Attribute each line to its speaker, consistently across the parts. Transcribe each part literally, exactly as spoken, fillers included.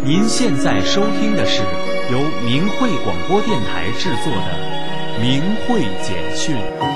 Speaker 1: 您现在收听的是由明慧广播电台制作的《明慧简讯》。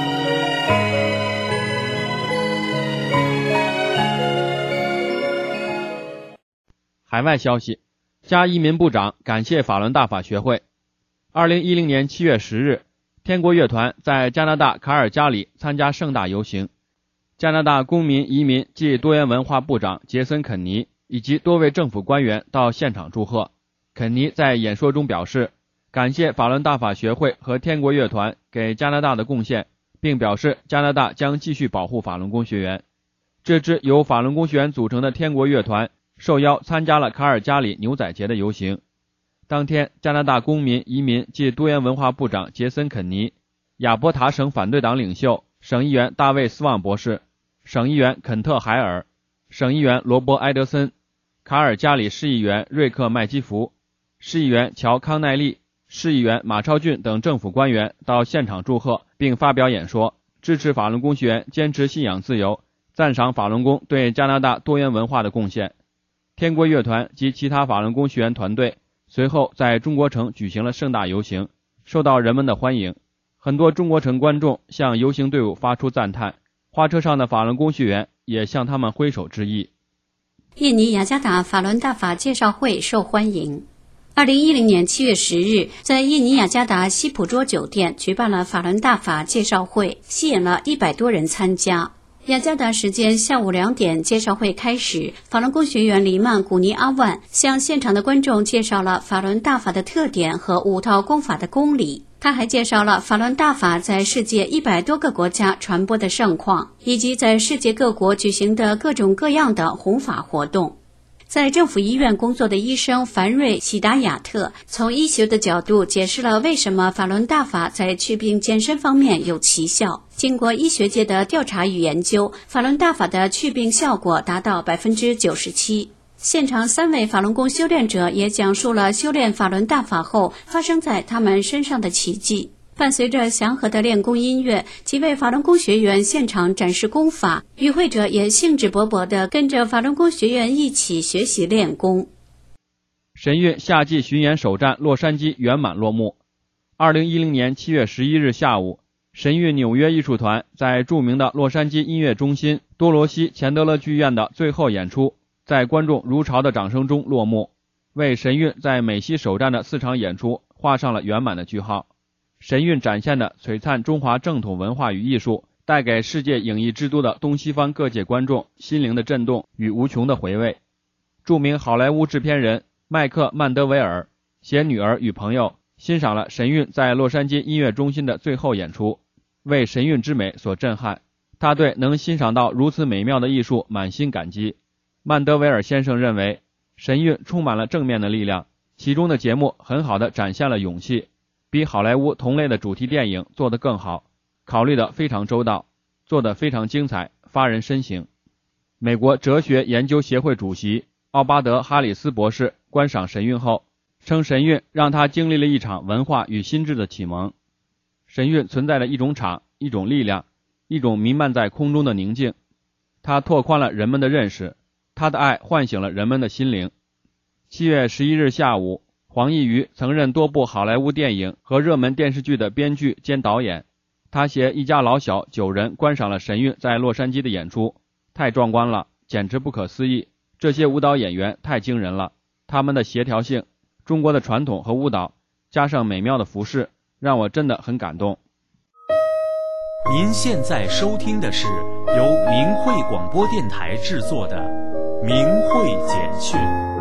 Speaker 2: 海外消息，加移民部长感谢法轮大法学会。二零一零年七月十日，天国乐团在加拿大卡尔加里参加盛大游行。加拿大公民移民暨多元文化部长杰森·肯尼以及多位政府官员到现场祝贺。肯尼在演说中表示，感谢法轮大法学会和天国乐团给加拿大的贡献，并表示加拿大将继续保护法轮功学员。这支由法轮功学员组成的天国乐团受邀参加了卡尔加里牛仔节的游行。当天，加拿大公民移民暨多元文化部长杰森·肯尼、亚伯塔省反对党领袖省议员大卫·斯旺博士、省议员肯特·海尔、省议员罗伯·埃德森、卡尔加里市议员瑞克·麦基福、市议员乔·康奈利、市议员马超俊等政府官员到现场祝贺并发表演说，支持法轮功学员坚持信仰自由，赞赏法轮功对加拿大多元文化的贡献。天国乐团及其他法轮功学员团队随后在中国城举行了盛大游行，受到人们的欢迎。很多中国城观众向游行队伍发出赞叹，花车上的法轮功学员也向他们挥手致意。
Speaker 3: 印尼雅加达法轮大法介绍会受欢迎。二零一零年七月十日，在印尼雅加达西普卓酒店举办了法轮大法介绍会，吸引了一百多人参加。雅加达时间下午两点，介绍会开始。法轮功学员黎曼古尼阿万向现场的观众介绍了法轮大法的特点和五套功法的公理。他还介绍了法轮大法在世界一百多个国家传播的盛况，以及在世界各国举行的各种各样的弘法活动。在政府医院工作的医生凡瑞喜达亚特从医学的角度解释了为什么法轮大法在祛病健身方面有奇效。经过医学界的调查与研究，法轮大法的祛病效果达到 百分之九十七。现场三位法轮功修炼者也讲述了修炼法轮大法后发生在他们身上的奇迹。伴随着祥和的练功音乐，几位法轮功学员现场展示功法，与会者也兴致勃勃地跟着法轮功学员一起学习练功。
Speaker 2: 神韵夏季巡演首站洛杉矶圆满落幕。二零一零年七月十一日下午，神韵纽约艺术团在著名的洛杉矶音乐中心多罗西钱德勒剧院的最后演出，在观众如潮的掌声中落幕，为神韵在美西首站的四场演出画上了圆满的句号。神韵展现的璀璨中华正统文化与艺术，带给世界影艺之都的东西方各界观众心灵的震动与无穷的回味。著名好莱坞制片人麦克曼德维尔携女儿与朋友欣赏了神韵在洛杉矶音乐中心的最后演出，为神韵之美所震撼。他对能欣赏到如此美妙的艺术满心感激。曼德维尔先生认为，神韵充满了正面的力量，其中的节目很好地展现了勇气，比好莱坞同类的主题电影做得更好，考虑得非常周到，做得非常精彩，发人深省。美国哲学研究协会主席奥巴德·哈里斯博士观赏神韵后称，神韵让他经历了一场文化与心智的启蒙。神韵存在着一种场，一种力量，一种弥漫在空中的宁静，它拓宽了人们的认识，他的爱唤醒了人们的心灵。七月十一日下午，黄义瑜曾任多部好莱坞电影和热门电视剧的编剧兼导演，他携一家老小九人观赏了神韵在洛杉矶的演出，太壮观了，简直不可思议，这些舞蹈演员太惊人了，他们的协调性，中国的传统和舞蹈，加上美妙的服饰，让我真的很感动。
Speaker 1: 您现在收听的是由明慧广播电台制作的《明慧简讯》。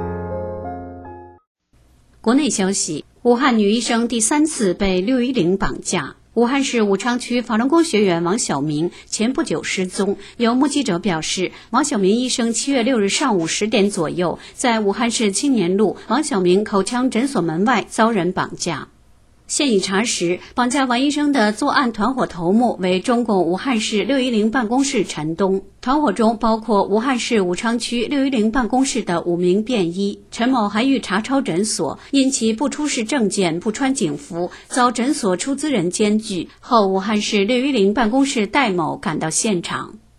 Speaker 3: 国内消息，武汉女医生第三次被六一零绑架。武汉市武昌区法轮功学员王晓明前不久失踪，有目击者表示，王晓明医生七月六日上午十点左右，在武汉市青年路王晓明口腔诊所门外遭人绑架。现已查实，绑架王医生的作案团伙头目为中共武汉市六一零办公室陈东，团伙中包括武汉市武昌区六一零办公室的五名便医。陈某还欲查抄诊所，因其不出示证件、不穿警服，遭诊所出资人检举后，武汉市六一零办公室戴某赶到现场。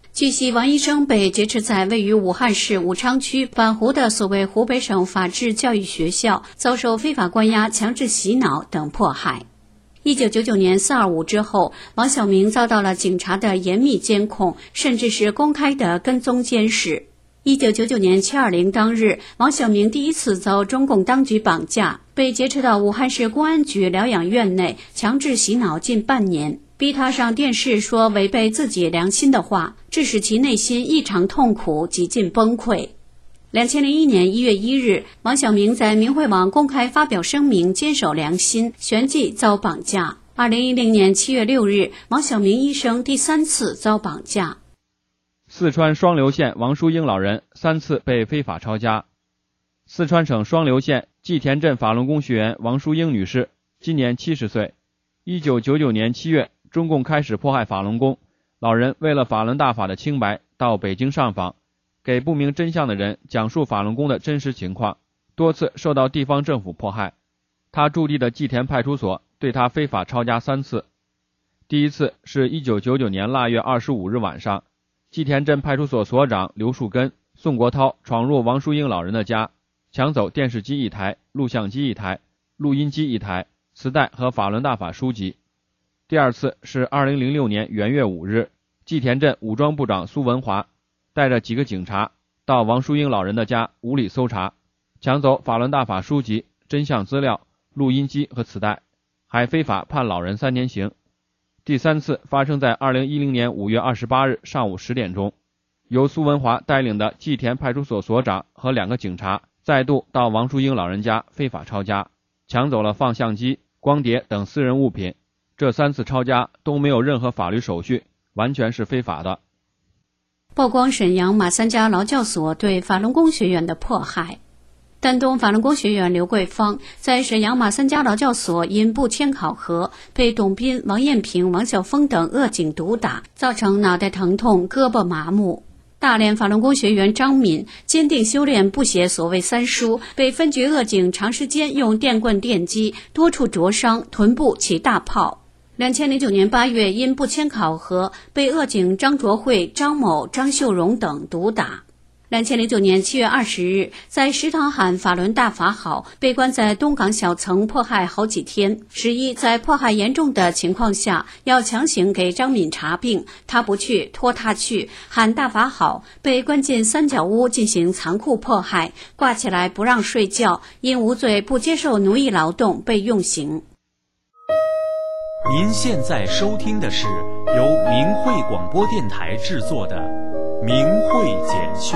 Speaker 3: 据悉，王医生被劫持在位于武汉市武昌区板湖的所谓湖北省法治教育学校，遭受非法关押、强制洗脑等迫害。一九九九年四二五之后，王晓明遭到了警察的严密监控，甚至是公开的跟踪监视。一九九九年七二零当日，王晓明第一次遭中共当局绑架，被劫持到武汉市公安局疗养院内，强制洗脑近半年，逼他上电视说违背自己良心的话，致使其内心异常痛苦，几近崩溃。两千零一年一月一日，王晓明在明慧网公开发表声明，坚守良心，旋即遭绑架。二零一零年七月六日，王晓明医生第三次遭绑架。
Speaker 2: 四川双流县王淑英老人三次被非法抄家。四川省双流县蓟田镇法轮功学员王淑英女士，今年七十岁。一九九九年七月，中共开始迫害法轮功，老人为了法轮大法的清白，到北京上访，给不明真相的人讲述法轮功的真实情况，多次受到地方政府迫害。他驻地的蓟田派出所对他非法抄家三次。第一次是一九九九年腊月二十五日晚上，蓟田镇派出所所长刘树根、宋国涛闯入王淑英老人的家，抢走电视机一台、录像机一台、录音机一台、磁带和法轮大法书籍。第二次是二零零六年元月五日，蓟田镇武装部长苏文华带着几个警察到王淑英老人的家无理搜查，抢走法轮大法书籍、真相资料、录音机和磁带，还非法判老人三年刑。第三次发生在二零一零年五月二十八日上午十点钟，由苏文华带领的蓟田派出所所长和两个警察再度到王淑英老人家非法抄家，抢走了放相机、光碟等私人物品。这三次抄家都没有任何法律手续，完全是非法的。
Speaker 3: 曝光沈阳马三家劳教所对法轮功学员的迫害。丹东法轮功学员刘桂芳在沈阳马三家劳教所因不签考核，被董斌、王艳平、王晓峰等恶警毒打，造成脑袋疼痛、胳膊麻木。大连法轮功学员张敏坚定修炼，不写所谓三书，被分局恶警长时间用电棍电击，多处灼伤，臀部起大泡。两千零九年八月，因不签考核，被恶警张卓慧、张某、张秀荣等毒打。两千零九年七月二十日，在食堂喊法轮大法好，被关在东港小层迫害好几天。十一，在迫害严重的情况下，要强行给张敏查病，他不去，拖他去，喊大法好，被关进三角屋进行残酷迫害，挂起来不让睡觉，因无罪不接受奴役劳动被用刑。
Speaker 1: 您现在收听的是由明慧广播电台制作的明慧简讯。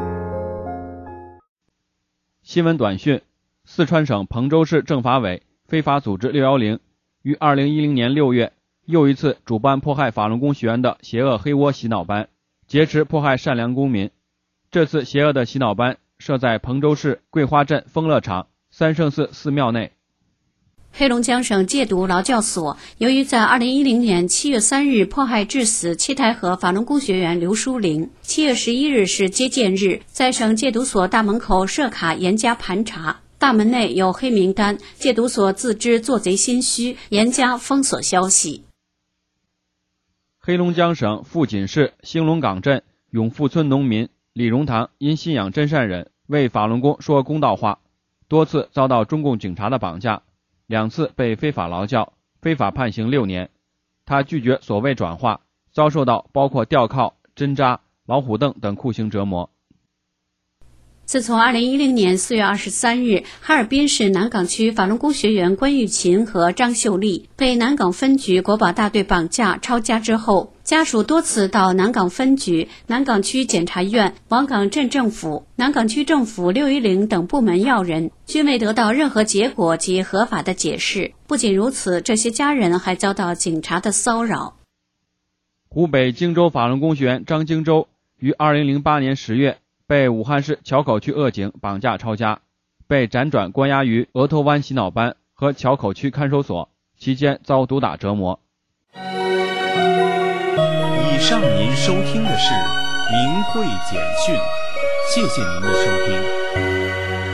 Speaker 2: 新闻短讯：四川省彭州市政法委非法组织六一零于二零一零年六月又一次主办迫害法轮功学员的邪恶黑窝洗脑班，劫持迫害善良公民。这次邪恶的洗脑班设在彭州市桂花镇丰乐场三圣寺寺庙内。
Speaker 3: 黑龙江省戒毒劳教所由于在二零一零年七月三日迫害致死七台河法轮功学员刘淑玲，七月十一日是接见日，在省戒毒所大门口设卡严加盘查，大门内有黑名单，戒毒所自知做贼心虚，严加封锁消息。
Speaker 2: 黑龙江省富锦市兴隆岗镇永富村农民李荣堂因信仰真善忍，为法轮功说公道话，多次遭到中共警察的绑架，两次被非法劳教，非法判刑六年。他拒绝所谓转化，遭受到包括吊铐、针扎、老虎凳等酷刑折磨。
Speaker 3: 自从二零一零年四月二十三日，哈尔滨市南岗区法轮功学员关玉琴和张秀丽被南岗分局国保大队绑架抄家之后，家属多次到南岗分局、南岗区检察院、王岗镇政府、南岗区政府六一零等部门要人，均未得到任何结果及合法的解释。不仅如此，这些家人还遭到警察的骚扰。
Speaker 2: 湖北荆州法轮功学员张荆州于二零零八年十月被武汉市硚口区恶警绑架抄家，被辗转关押于额头湾洗脑班和硚口区看守所，期间遭毒打折磨。
Speaker 1: 以上您收听的是明慧简讯，谢谢您的收听。